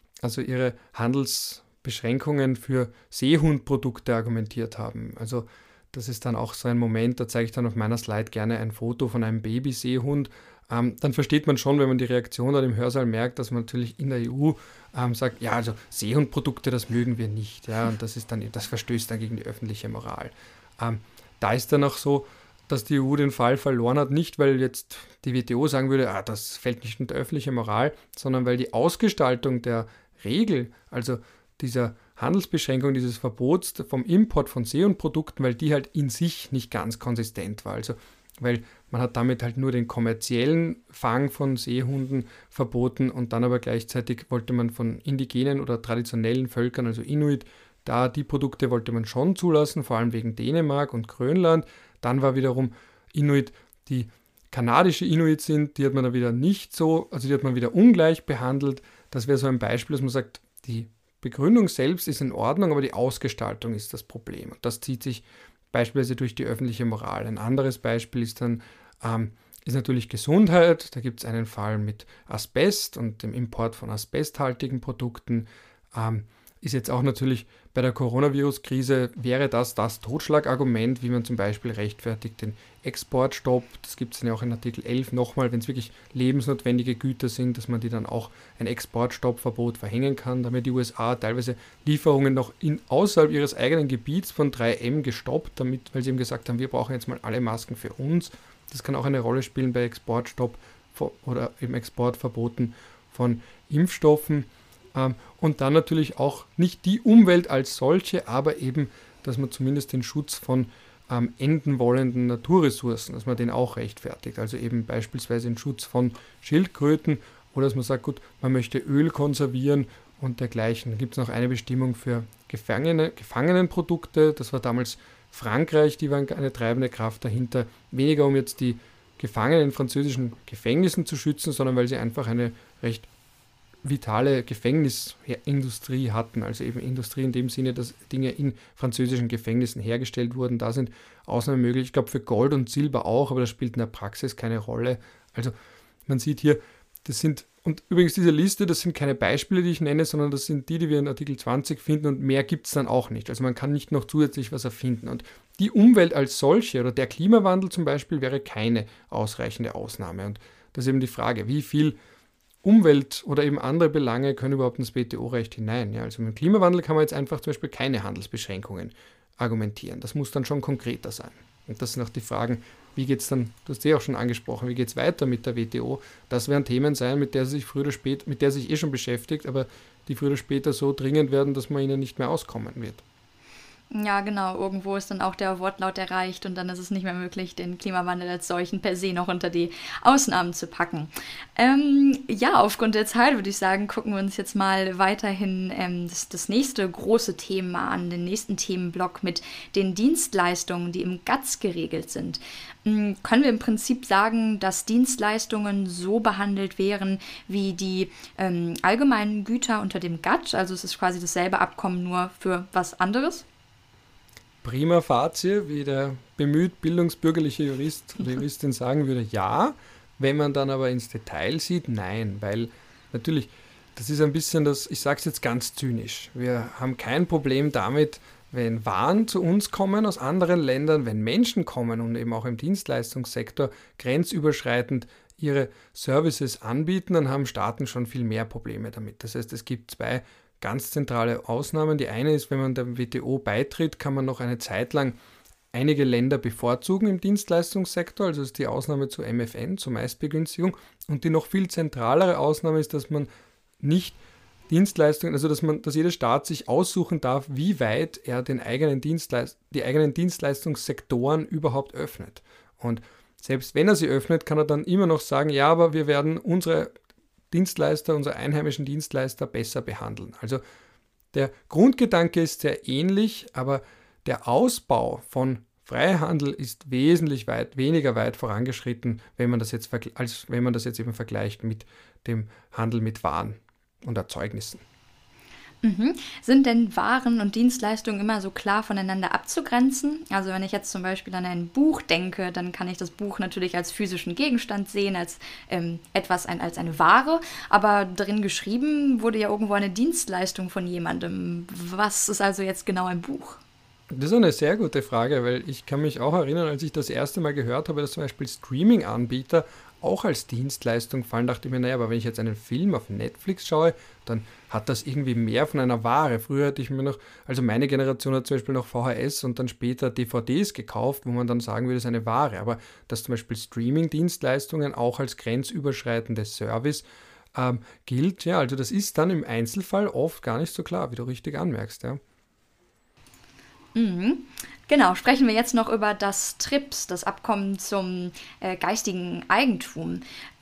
Handelsbeschränkungen für Seehundprodukte argumentiert haben. Also das ist dann auch so ein Moment, da zeige ich dann auf meiner Slide gerne ein Foto von einem Babyseehund. Dann versteht man schon, wenn man die Reaktion dort im Hörsaal merkt, dass man natürlich in der EU sagt, ja, also Seehundprodukte, das mögen wir nicht. Ja, und das verstößt dann gegen die öffentliche Moral. Da ist dann auch so, dass die EU den Fall verloren hat, nicht weil jetzt die WTO sagen würde, das fällt nicht unter öffentliche Moral, sondern weil die Ausgestaltung der Regel, also dieser Handelsbeschränkung, dieses Verbots vom Import von Seehundprodukten, weil die halt in sich nicht ganz konsistent war. Also weil man hat damit halt nur den kommerziellen Fang von Seehunden verboten und dann aber gleichzeitig wollte man von indigenen oder traditionellen Völkern, also Inuit, da die Produkte wollte man schon zulassen, vor allem wegen Dänemark und Grönland. Dann war wiederum Inuit, die kanadische Inuit sind, die hat man dann wieder nicht so, also die hat man wieder ungleich behandelt. Das wäre so ein Beispiel, dass man sagt, die Begründung selbst ist in Ordnung, aber die Ausgestaltung ist das Problem. Und das zieht sich beispielsweise durch die öffentliche Moral. Ein anderes Beispiel ist dann ist natürlich Gesundheit. Da gibt es einen Fall mit Asbest und dem Import von asbesthaltigen Produkten. Ist jetzt auch natürlich bei der Coronavirus-Krise, wäre das Totschlagargument, wie man zum Beispiel rechtfertigt den Exportstopp. Das gibt es ja auch in Artikel 11 nochmal, wenn es wirklich lebensnotwendige Güter sind, dass man die dann auch ein Exportstoppverbot verhängen kann. Da haben die USA teilweise Lieferungen noch außerhalb ihres eigenen Gebiets von 3M gestoppt, weil sie eben gesagt haben, wir brauchen jetzt mal alle Masken für uns. Das kann auch eine Rolle spielen bei Exportstopp oder eben Exportverboten von Impfstoffen. Und dann natürlich auch nicht die Umwelt als solche, aber eben, dass man zumindest den Schutz von enden wollenden Naturressourcen, dass man den auch rechtfertigt. Also eben beispielsweise den Schutz von Schildkröten oder dass man sagt, gut, man möchte Öl konservieren und dergleichen. Da gibt es noch eine Bestimmung für Gefangenenprodukte. Das war damals Frankreich, die waren eine treibende Kraft dahinter. Weniger um jetzt die Gefangenen in französischen Gefängnissen zu schützen, sondern weil sie einfach eine recht vitale Gefängnisindustrie hatten, also eben Industrie in dem Sinne, dass Dinge in französischen Gefängnissen hergestellt wurden. Da sind Ausnahmen möglich, ich glaube für Gold und Silber auch, aber das spielt in der Praxis keine Rolle. Also man sieht hier, und übrigens diese Liste, das sind keine Beispiele, die ich nenne, sondern das sind die wir in Artikel 20 finden und mehr gibt es dann auch nicht. Also man kann nicht noch zusätzlich was erfinden. Und die Umwelt als solche oder der Klimawandel zum Beispiel wäre keine ausreichende Ausnahme. Und das ist eben die Frage, wie viel Umwelt oder eben andere Belange können überhaupt ins WTO-Recht hinein. Ja, also mit dem Klimawandel kann man jetzt einfach zum Beispiel keine Handelsbeschränkungen argumentieren. Das muss dann schon konkreter sein. Und das sind auch die Fragen, wie geht es dann, du hast auch schon angesprochen, wie geht es weiter mit der WTO? Das werden Themen sein, mit der sich schon beschäftigt, aber die früher oder später so dringend werden, dass man ihnen nicht mehr auskommen wird. Ja, genau. Irgendwo ist dann auch der Wortlaut erreicht und dann ist es nicht mehr möglich, den Klimawandel als solchen per se noch unter die Ausnahmen zu packen. Ja, aufgrund der Zeit würde ich sagen, gucken wir uns jetzt mal weiterhin das nächste große Thema an, den nächsten Themenblock mit den Dienstleistungen, die im GATS geregelt sind. Können wir im Prinzip sagen, dass Dienstleistungen so behandelt wären wie die allgemeinen Güter unter dem GATT? Also es ist quasi dasselbe Abkommen, nur für was anderes? Prima facie, wie der bemüht bildungsbürgerliche Jurist oder Juristin sagen würde, ja. Wenn man dann aber ins Detail sieht, nein, weil natürlich, das ist ein bisschen das, ich sage es jetzt ganz zynisch, wir haben kein Problem damit, wenn Waren zu uns kommen aus anderen Ländern, wenn Menschen kommen und eben auch im Dienstleistungssektor grenzüberschreitend ihre Services anbieten, dann haben Staaten schon viel mehr Probleme damit. Das heißt, es gibt zwei ganz zentrale Ausnahmen. Die eine ist, wenn man der WTO beitritt, kann man noch eine Zeit lang einige Länder bevorzugen im Dienstleistungssektor, also das ist die Ausnahme zu MFN, zur Meistbegünstigung. Und die noch viel zentralere Ausnahme ist, dass man nicht Dienstleistungen, also dass jeder Staat sich aussuchen darf, wie weit er die eigenen Dienstleistungssektoren überhaupt öffnet. Und selbst wenn er sie öffnet, kann er dann immer noch sagen, ja, aber wir werden unsere Dienstleister, unsere einheimischen Dienstleister besser behandeln. Also der Grundgedanke ist sehr ähnlich, aber der Ausbau von Freihandel ist wesentlich weniger weit vorangeschritten, als wenn man das jetzt eben vergleicht mit dem Handel mit Waren und Erzeugnissen. Sind denn Waren und Dienstleistungen immer so klar voneinander abzugrenzen? Also wenn ich jetzt zum Beispiel an ein Buch denke, dann kann ich das Buch natürlich als physischen Gegenstand sehen, als als eine Ware, aber drin geschrieben wurde ja irgendwo eine Dienstleistung von jemandem. Was ist also jetzt genau ein Buch? Das ist eine sehr gute Frage, weil ich kann mich auch erinnern, als ich das erste Mal gehört habe, dass zum Beispiel Streaming-Anbieter auch als Dienstleistung fallen, dachte ich mir, naja, aber wenn ich jetzt einen Film auf Netflix schaue, dann hat das irgendwie mehr von einer Ware. Früher hatte ich mir noch, also meine Generation hat zum Beispiel noch VHS und dann später DVDs gekauft, wo man dann sagen würde, das ist eine Ware. Aber dass zum Beispiel Streaming-Dienstleistungen auch als grenzüberschreitendes Service gilt, ja, also das ist dann im Einzelfall oft gar nicht so klar, wie du richtig anmerkst, ja. Genau, sprechen wir jetzt noch über das TRIPS, das Abkommen zum geistigen Eigentum.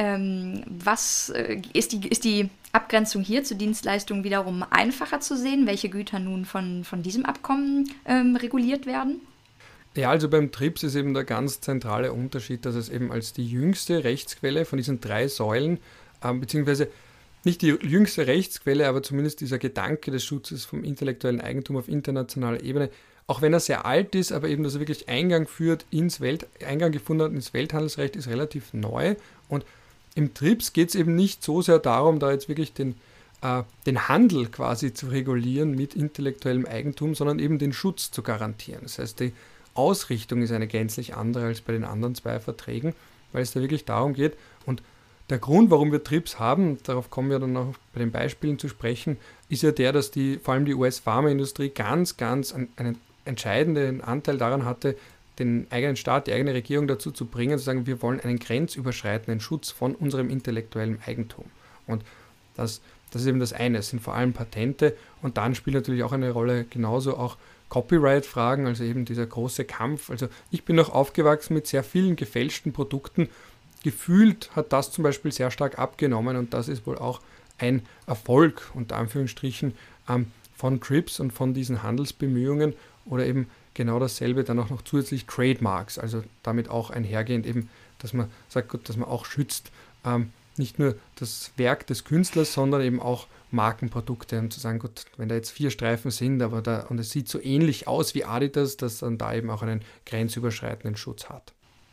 Ist die Abgrenzung hier zu Dienstleistungen wiederum einfacher zu sehen, welche Güter nun von diesem Abkommen reguliert werden? Ja, also beim TRIPS ist eben der ganz zentrale Unterschied, dass es eben als die jüngste Rechtsquelle von diesen 3 Säulen, beziehungsweise nicht die jüngste Rechtsquelle, aber zumindest dieser Gedanke des Schutzes vom intellektuellen Eigentum auf internationaler Ebene, auch wenn er sehr alt ist, aber eben, dass er wirklich Eingang gefunden hat ins Welthandelsrecht, ist relativ neu. Und im TRIPS geht es eben nicht so sehr darum, da jetzt wirklich den Handel quasi zu regulieren mit intellektuellem Eigentum, sondern eben den Schutz zu garantieren. Das heißt, die Ausrichtung ist eine gänzlich andere als bei den anderen 2 Verträgen, weil es da wirklich darum geht. Und der Grund, warum wir TRIPS haben, darauf kommen wir dann noch bei den Beispielen zu sprechen, ist ja der, dass vor allem die US-Pharmaindustrie ganz einen entscheidenden Anteil daran hatte, den eigenen Staat, die eigene Regierung dazu zu bringen, zu sagen, wir wollen einen grenzüberschreitenden Schutz von unserem intellektuellen Eigentum. Und das ist eben das eine, es sind vor allem Patente und dann spielt natürlich auch eine Rolle genauso auch Copyright-Fragen, also eben dieser große Kampf. Also ich bin noch aufgewachsen mit sehr vielen gefälschten Produkten. Gefühlt hat das zum Beispiel sehr stark abgenommen und das ist wohl auch ein Erfolg, unter Anführungsstrichen, von TRIPS und von diesen Handelsbemühungen oder eben genau dasselbe dann auch noch zusätzlich Trademarks, also damit auch einhergehend eben, dass man sagt, gut, dass man auch schützt, nicht nur das Werk des Künstlers, sondern eben auch Markenprodukte und zu sagen, gut, wenn da jetzt 4 Streifen sind, und es sieht so ähnlich aus wie Adidas, dass dann da eben auch einen grenzüberschreitenden Schutz hat.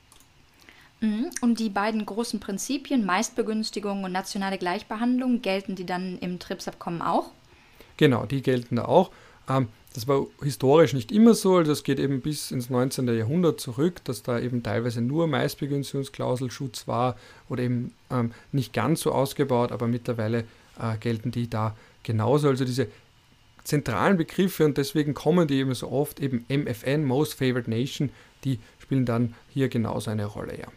Und die beiden großen Prinzipien, Meistbegünstigung und nationale Gleichbehandlung, gelten die dann im TRIPS-Abkommen auch? Genau, die gelten da auch. Das war historisch nicht immer so, also es geht eben bis ins 19. Jahrhundert zurück, dass da eben teilweise nur Meistbegünstigungsklauselschutz war oder eben nicht ganz so ausgebaut, aber mittlerweile gelten die da genauso. Also diese zentralen Begriffe und deswegen kommen die eben so oft, eben MFN, Most Favored Nation, die spielen dann hier genauso eine Rolle, ja.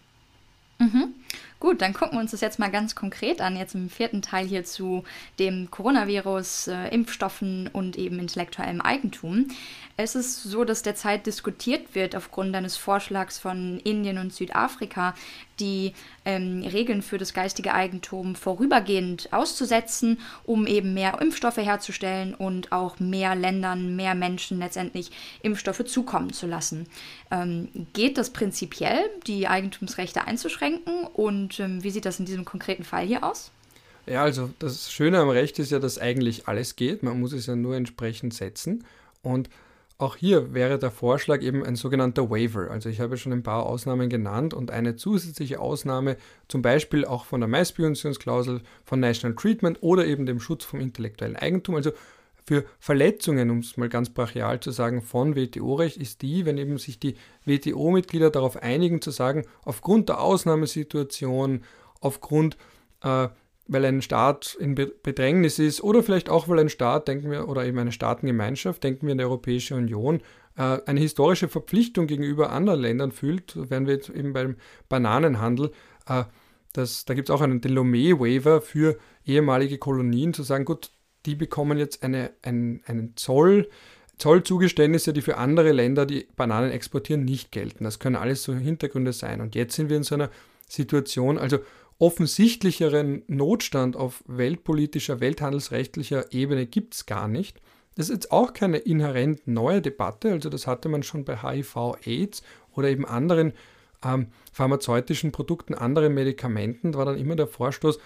Gut, dann gucken wir uns das jetzt mal ganz konkret an, jetzt im 4. Teil hier zu dem Coronavirus, Impfstoffen und eben intellektuellem Eigentum. Es ist so, dass derzeit diskutiert wird aufgrund eines Vorschlags von Indien und Südafrika, die Regeln für das geistige Eigentum vorübergehend auszusetzen, um eben mehr Impfstoffe herzustellen und auch mehr Ländern, mehr Menschen letztendlich Impfstoffe zukommen zu lassen. Geht das prinzipiell, die Eigentumsrechte einzuschränken und wie sieht das in diesem konkreten Fall hier aus? Ja, also das Schöne am Recht ist ja, dass eigentlich alles geht, man muss es ja nur entsprechend setzen und auch hier wäre der Vorschlag eben ein sogenannter Waiver. Also ich habe schon ein paar Ausnahmen genannt und eine zusätzliche Ausnahme, zum Beispiel auch von der Meistbegünstigungsklausel, von National Treatment oder eben dem Schutz vom intellektuellen Eigentum. Also für Verletzungen, um es mal ganz brachial zu sagen, von WTO-Recht ist die, wenn eben sich die WTO-Mitglieder darauf einigen zu sagen, aufgrund der Ausnahmesituation, aufgrund weil ein Staat in Bedrängnis ist oder vielleicht auch, weil ein Staat, denken wir, oder eben eine Staatengemeinschaft, denken wir in der Europäische Union, eine historische Verpflichtung gegenüber anderen Ländern fühlt, so wären wir jetzt eben beim Bananenhandel, da gibt es auch einen Delomé-Waiver für ehemalige Kolonien, zu sagen, gut, die bekommen jetzt einen Zollzugeständnisse, die für andere Länder, die Bananen exportieren, nicht gelten. Das können alles so Hintergründe sein. Und jetzt sind wir in so einer Situation, also offensichtlicheren Notstand auf weltpolitischer, welthandelsrechtlicher Ebene gibt es gar nicht. Das ist jetzt auch keine inhärent neue Debatte, also das hatte man schon bei HIV/AIDS oder eben anderen pharmazeutischen Produkten, anderen Medikamenten. Da war dann immer der Vorstoß,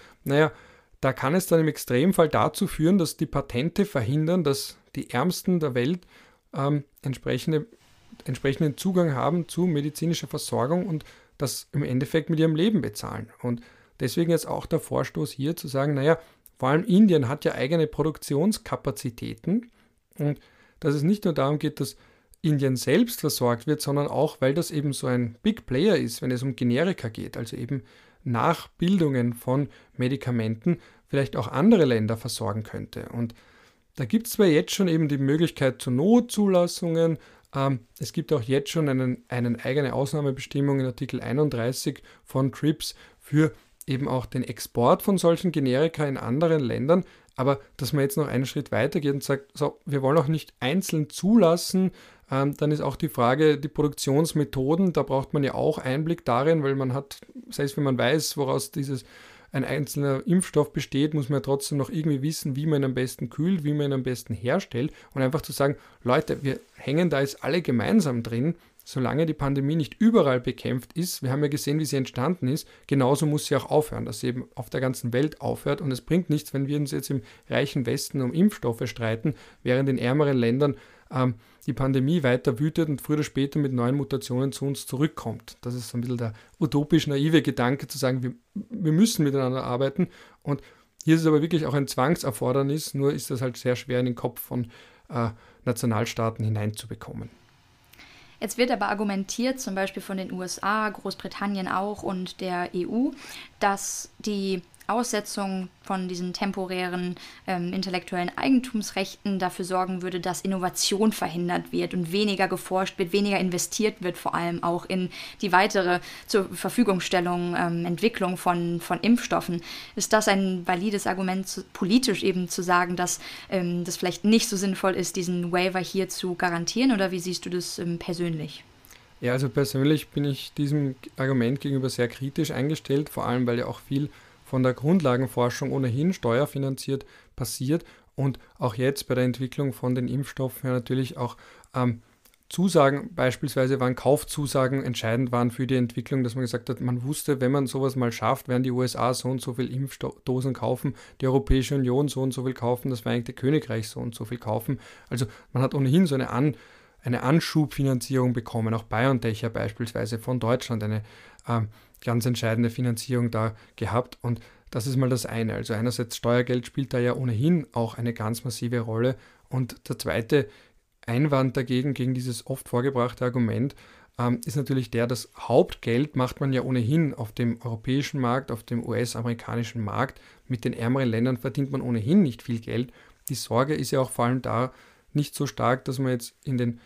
da kann es dann im Extremfall dazu führen, dass die Patente verhindern, dass die Ärmsten der Welt entsprechenden Zugang haben zu medizinischer Versorgung und das im Endeffekt mit ihrem Leben bezahlen. Und deswegen jetzt auch der Vorstoß hier zu sagen, vor allem Indien hat ja eigene Produktionskapazitäten und dass es nicht nur darum geht, dass Indien selbst versorgt wird, sondern auch, weil das eben so ein Big Player ist, wenn es um Generika geht, also eben Nachbildungen von Medikamenten, vielleicht auch andere Länder versorgen könnte. Und da gibt es zwar jetzt schon eben die Möglichkeit zu Notzulassungen, es gibt auch jetzt schon eine eigene Ausnahmebestimmung in Artikel 31 von TRIPS für eben auch den Export von solchen Generika in anderen Ländern, aber dass man jetzt noch einen Schritt weiter geht und sagt, so, wir wollen auch nicht einzeln zulassen, dann ist auch die Frage, die Produktionsmethoden, da braucht man ja auch Einblick darin, weil man hat, selbst wenn man weiß, woraus ein einzelner Impfstoff besteht, muss man ja trotzdem noch irgendwie wissen, wie man ihn am besten kühlt, wie man ihn am besten herstellt und einfach zu sagen, Leute, wir hängen da jetzt alle gemeinsam drin, solange die Pandemie nicht überall bekämpft ist, wir haben ja gesehen, wie sie entstanden ist, genauso muss sie auch aufhören, dass sie eben auf der ganzen Welt aufhört und es bringt nichts, wenn wir uns jetzt im reichen Westen um Impfstoffe streiten, während in ärmeren Ländern die Pandemie weiter wütet und früher oder später mit neuen Mutationen zu uns zurückkommt. Das ist so ein bisschen der utopisch-naive Gedanke, zu sagen, wir müssen miteinander arbeiten. Und hier ist es aber wirklich auch ein Zwangserfordernis, nur ist das halt sehr schwer in den Kopf von Nationalstaaten hineinzubekommen. Jetzt wird aber argumentiert, zum Beispiel von den USA, Großbritannien auch und der EU, dass die Aussetzung von diesen temporären intellektuellen Eigentumsrechten dafür sorgen würde, dass Innovation verhindert wird und weniger geforscht wird, weniger investiert wird, vor allem auch in die weitere zur Verfügungstellung, Entwicklung von Impfstoffen. Ist das ein valides Argument, politisch eben zu sagen, dass das vielleicht nicht so sinnvoll ist, diesen Waiver hier zu garantieren, oder wie siehst du das persönlich? Ja, also persönlich bin ich diesem Argument gegenüber sehr kritisch eingestellt, vor allem weil ja auch viel von der Grundlagenforschung ohnehin steuerfinanziert passiert und auch jetzt bei der Entwicklung von den Impfstoffen ja natürlich auch Zusagen, beispielsweise waren Kaufzusagen entscheidend waren für die Entwicklung, dass man gesagt hat, man wusste, wenn man sowas mal schafft, werden die USA so und so viel Impfdosen kaufen, die Europäische Union so und so viel kaufen, das Vereinigte Königreich so und so viel kaufen. Also man hat ohnehin so eine Anschubfinanzierung bekommen, auch BioNTech ja beispielsweise von Deutschland eine ganz entscheidende Finanzierung da gehabt und das ist mal das eine. Also einerseits Steuergeld spielt da ja ohnehin auch eine ganz massive Rolle und der zweite Einwand dagegen, gegen dieses oft vorgebrachte Argument, ist natürlich der, das Hauptgeld macht man ja ohnehin auf dem europäischen Markt, auf dem US-amerikanischen Markt. Mit den ärmeren Ländern verdient man ohnehin nicht viel Geld. Die Sorge ist ja auch vor allem da nicht so stark, dass man jetzt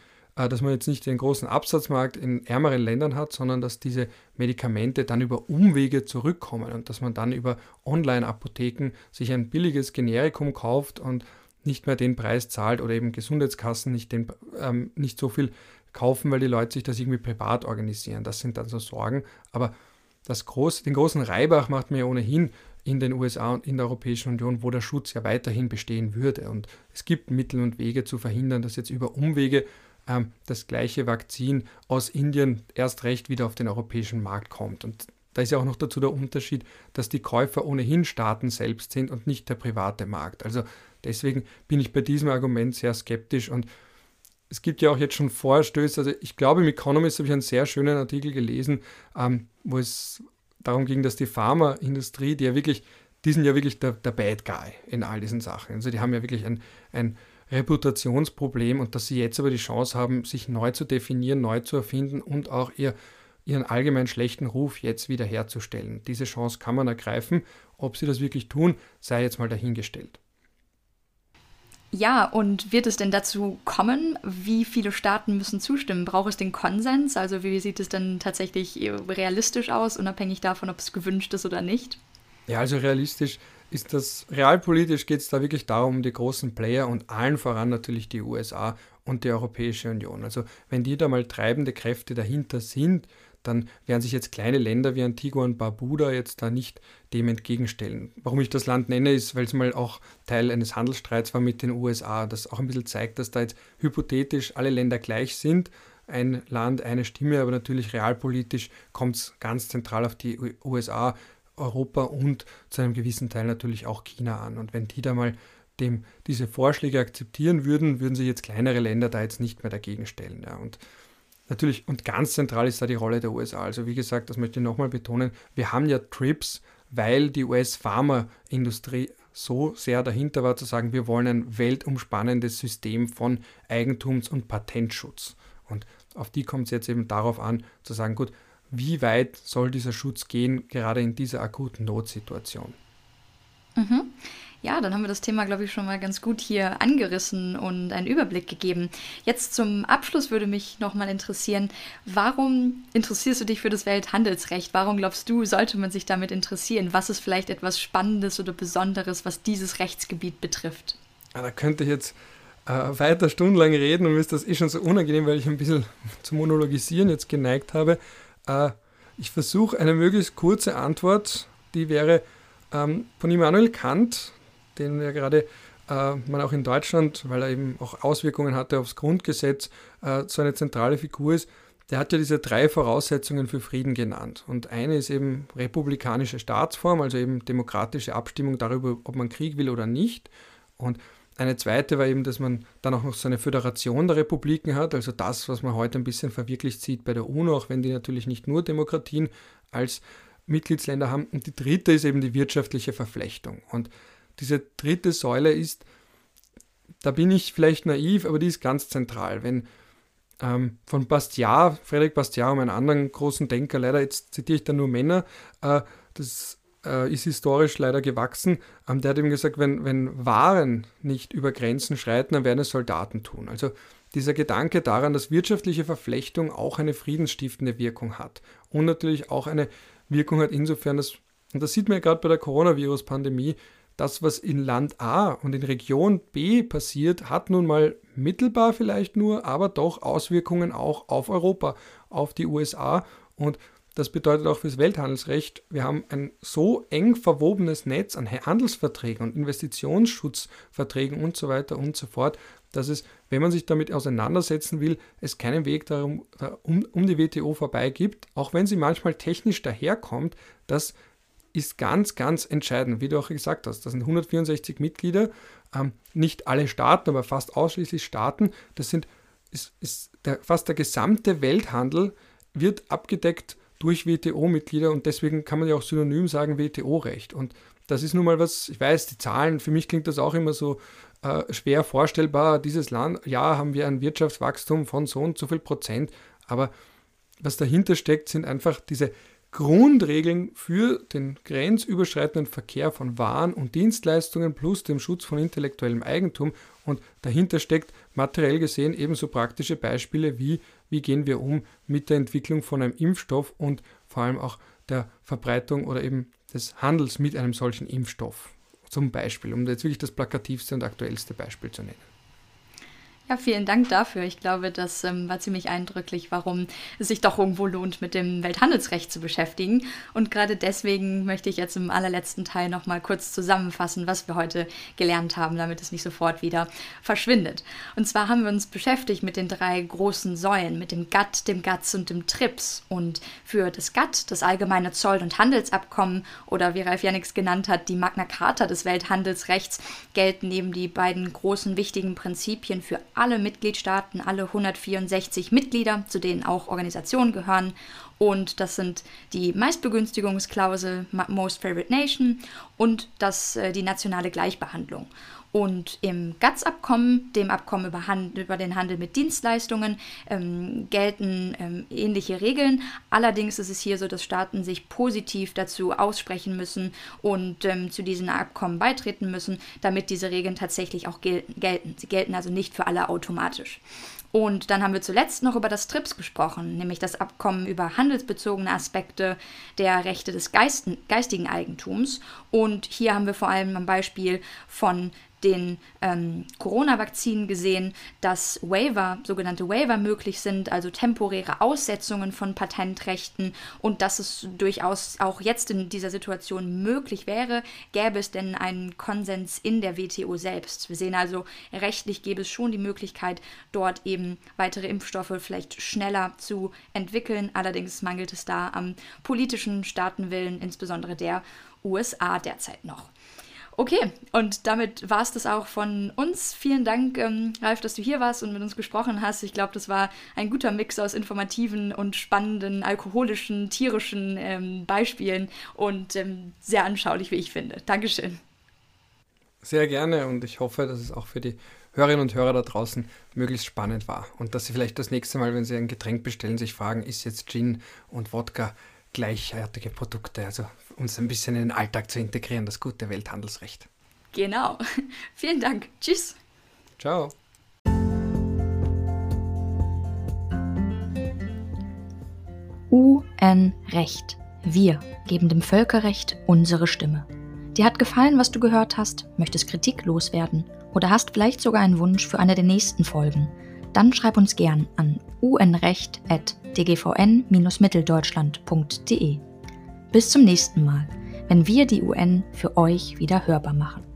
nicht den großen Absatzmarkt in ärmeren Ländern hat, sondern dass diese Medikamente dann über Umwege zurückkommen und dass man dann über Online-Apotheken sich ein billiges Generikum kauft und nicht mehr den Preis zahlt oder eben Gesundheitskassen nicht so viel kaufen, weil die Leute sich das irgendwie privat organisieren. Das sind dann so Sorgen. Aber den großen Reibach macht man ja ohnehin in den USA und in der Europäischen Union, wo der Schutz ja weiterhin bestehen würde. Und es gibt Mittel und Wege zu verhindern, dass jetzt über Umwege das gleiche Vakzin aus Indien erst recht wieder auf den europäischen Markt kommt. Und da ist ja auch noch dazu der Unterschied, dass die Käufer ohnehin Staaten selbst sind und nicht der private Markt. Also deswegen bin ich bei diesem Argument sehr skeptisch und es gibt ja auch jetzt schon Vorstöße. Also ich glaube, im Economist habe ich einen sehr schönen Artikel gelesen, wo es darum ging, dass die Pharmaindustrie, die sind ja wirklich der Bad Guy in all diesen Sachen. Also die haben ja wirklich ein Reputationsproblem und dass sie jetzt aber die Chance haben, sich neu zu definieren, neu zu erfinden und auch ihren allgemein schlechten Ruf jetzt wieder herzustellen. Diese Chance kann man ergreifen Ob sie das wirklich tun, sei jetzt mal dahingestellt. Ja, und wird es denn dazu kommen? Wie viele Staaten müssen zustimmen? Braucht es den Konsens? Also wie sieht es denn tatsächlich realistisch aus, unabhängig davon, ob es gewünscht ist oder nicht? Ja, also realistisch ist das, realpolitisch geht es da wirklich darum, die großen Player und allen voran natürlich die USA und die Europäische Union. Also wenn die da mal treibende Kräfte dahinter sind, dann werden sich jetzt kleine Länder wie Antigua und Barbuda jetzt da nicht dem entgegenstellen. Warum ich das Land nenne, ist, weil es mal auch Teil eines Handelsstreits war mit den USA, das auch ein bisschen zeigt, dass da jetzt hypothetisch alle Länder gleich sind. Ein Land, eine Stimme, aber natürlich realpolitisch kommt es ganz zentral auf die USA, Europa und zu einem gewissen Teil natürlich auch China an. Und wenn die da mal diese Vorschläge akzeptieren würden, würden sich jetzt kleinere Länder da jetzt nicht mehr dagegen stellen. Ja. Und natürlich, und ganz zentral ist da die Rolle der USA. Also wie gesagt, das möchte ich nochmal betonen, wir haben ja TRIPS, weil die US-Pharmaindustrie so sehr dahinter war, zu sagen, wir wollen ein weltumspannendes System von Eigentums- und Patentschutz. Und auf die kommt es jetzt eben darauf an, zu sagen, gut, wie weit soll dieser Schutz gehen, gerade in dieser akuten Notsituation? Mhm. Ja, dann haben wir das Thema, glaube ich, schon mal ganz gut hier angerissen und einen Überblick gegeben. Jetzt zum Abschluss würde mich nochmal interessieren, warum interessierst du dich für das Welthandelsrecht? Warum glaubst du, sollte man sich damit interessieren? Was ist vielleicht etwas Spannendes oder Besonderes, was dieses Rechtsgebiet betrifft? Ja, da könnte ich jetzt weiter stundenlang reden und mir ist das schon so unangenehm, weil ich ein bisschen zum Monologisieren jetzt geneigt habe. Ich versuche eine möglichst kurze Antwort, die wäre von Immanuel Kant, den ja gerade man auch in Deutschland, weil er eben auch Auswirkungen hatte aufs Grundgesetz, so eine zentrale Figur ist. Der hat ja diese 3 Voraussetzungen für Frieden genannt. Und eine ist eben republikanische Staatsform, also eben demokratische Abstimmung darüber, ob man Krieg will oder nicht. Und eine zweite war eben, dass man dann auch noch so eine Föderation der Republiken hat, also das, was man heute ein bisschen verwirklicht sieht bei der UNO, auch wenn die natürlich nicht nur Demokratien als Mitgliedsländer haben. Und die dritte ist eben die wirtschaftliche Verflechtung. Und diese dritte Säule ist, da bin ich vielleicht naiv, aber die ist ganz zentral. Wenn von Bastiat, Frédéric Bastiat, um einen anderen großen Denker, leider jetzt zitiere ich da nur Männer, das ist historisch leider gewachsen, der hat eben gesagt, wenn Waren nicht über Grenzen schreiten, dann werden es Soldaten tun. Also dieser Gedanke daran, dass wirtschaftliche Verflechtung auch eine friedensstiftende Wirkung hat und natürlich auch eine Wirkung hat insofern, dass, und das sieht man ja gerade bei der Coronavirus-Pandemie, das, was in Land A und in Region B passiert, hat nun mal mittelbar vielleicht nur, aber doch Auswirkungen auch auf Europa, auf die USA. Und das bedeutet auch fürs Welthandelsrecht, wir haben ein so eng verwobenes Netz an Handelsverträgen und Investitionsschutzverträgen und so weiter und so fort, dass es, wenn man sich damit auseinandersetzen will, es keinen Weg darum, um die WTO vorbei gibt, auch wenn sie manchmal technisch daherkommt. Das ist ganz, ganz entscheidend, wie du auch gesagt hast. Das sind 164 Mitglieder, nicht alle Staaten, aber fast ausschließlich Staaten. Das sind fast der gesamte Welthandel wird abgedeckt durch WTO-Mitglieder und deswegen kann man ja auch synonym sagen WTO-Recht. Und das ist nun mal was, ich weiß, die Zahlen, für mich klingt das auch immer so schwer vorstellbar. Dieses Land, ja, haben wir ein Wirtschaftswachstum von so und so viel Prozent, aber was dahinter steckt, sind einfach diese Grundregeln für den grenzüberschreitenden Verkehr von Waren und Dienstleistungen plus dem Schutz von intellektuellem Eigentum. Und dahinter steckt materiell gesehen ebenso praktische Beispiele wie gehen wir um mit der Entwicklung von einem Impfstoff und vor allem auch der Verbreitung oder eben des Handels mit einem solchen Impfstoff. Zum Beispiel, um jetzt wirklich das plakativste und aktuellste Beispiel zu nennen. Ja, vielen Dank dafür. Ich glaube, das war ziemlich eindrücklich, warum es sich doch irgendwo lohnt, mit dem Welthandelsrecht zu beschäftigen. Und gerade deswegen möchte ich jetzt im allerletzten Teil noch mal kurz zusammenfassen, was wir heute gelernt haben, damit es nicht sofort wieder verschwindet. Und zwar haben wir uns beschäftigt mit den 3 großen Säulen, mit dem GATT, dem GATS und dem TRIPS. Und für das GATT, das Allgemeine Zoll- und Handelsabkommen, oder wie Ralf Jennings genannt hat, die Magna Carta des Welthandelsrechts, gelten neben die beiden großen wichtigen Prinzipien für alle Mitgliedstaaten, alle 164 Mitglieder, zu denen auch Organisationen gehören. Und das sind die Meistbegünstigungsklausel, Most Favored Nation und die nationale Gleichbehandlung. Und im GATS-Abkommen, dem Abkommen über den Handel mit Dienstleistungen, gelten ähnliche Regeln. Allerdings ist es hier so, dass Staaten sich positiv dazu aussprechen müssen und zu diesen Abkommen beitreten müssen, damit diese Regeln tatsächlich auch gelten. Sie gelten also nicht für alle automatisch. Und dann haben wir zuletzt noch über das TRIPS gesprochen, nämlich das Abkommen über handelsbezogene Aspekte der Rechte des geistigen Eigentums. Und hier haben wir vor allem am Beispiel von den Corona-Vakzinen gesehen, dass sogenannte Waiver möglich sind, also temporäre Aussetzungen von Patentrechten, und dass es durchaus auch jetzt in dieser Situation möglich wäre, gäbe es denn einen Konsens in der WTO selbst. Wir sehen also, rechtlich gäbe es schon die Möglichkeit, dort eben weitere Impfstoffe vielleicht schneller zu entwickeln. Allerdings mangelt es da am politischen Staatenwillen, insbesondere der USA derzeit noch. Okay, und damit war es das auch von uns. Vielen Dank, Ralf, dass du hier warst und mit uns gesprochen hast. Ich glaube, das war ein guter Mix aus informativen und spannenden, alkoholischen, tierischen Beispielen und sehr anschaulich, wie ich finde. Dankeschön. Sehr gerne, und ich hoffe, dass es auch für die Hörerinnen und Hörer da draußen möglichst spannend war und dass sie vielleicht das nächste Mal, wenn sie ein Getränk bestellen, sich fragen, ist jetzt Gin und Wodka gleichartige Produkte, also uns ein bisschen in den Alltag zu integrieren, das gute Welthandelsrecht. Genau. Vielen Dank. Tschüss. Ciao. UN-Recht. Wir geben dem Völkerrecht unsere Stimme. Dir hat gefallen, was du gehört hast, möchtest Kritik loswerden oder hast vielleicht sogar einen Wunsch für eine der nächsten Folgen, dann schreib uns gern an unrecht@dgvn-mitteldeutschland.de. Bis zum nächsten Mal, wenn wir die UN für euch wieder hörbar machen.